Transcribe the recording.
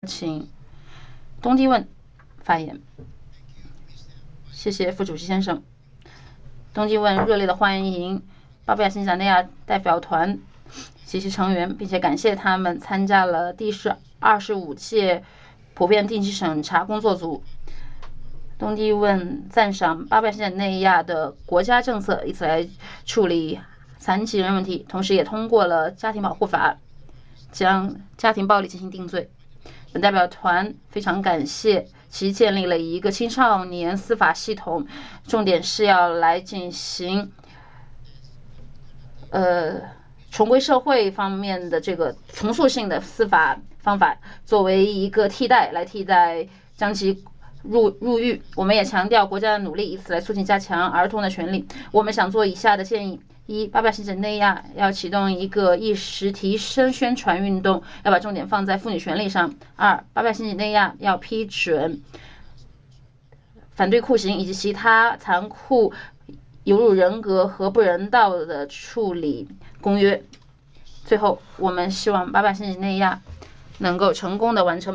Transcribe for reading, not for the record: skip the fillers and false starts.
请东帝汶发言。谢谢副主席先生。东帝汶热烈的欢迎巴布亚新几内亚代表团及其成员，并且感谢他们参加了第25届普遍定期审查工作组。东帝汶赞赏巴布亚新几内亚的国家政策，以此来处理残疾人问题，同时也通过了家庭保护法，将家庭暴力进行定罪。本代表团非常感谢其建立了一个青少年司法系统，重点是要来进行重归社会方面的这个重塑性的司法方法，作为一个替代将其入狱。我们也强调国家的努力，以此来促进加强儿童的权利。我们想做以下的建议：一、巴布亚新几内亚要启动一个意识提升宣传运动，要把重点放在妇女权利上；二、巴布亚新几内亚要批准反对酷刑以及其他残酷有辱人格和不人道的处理公约。最后，我们希望巴布亚新几内亚能够成功的完成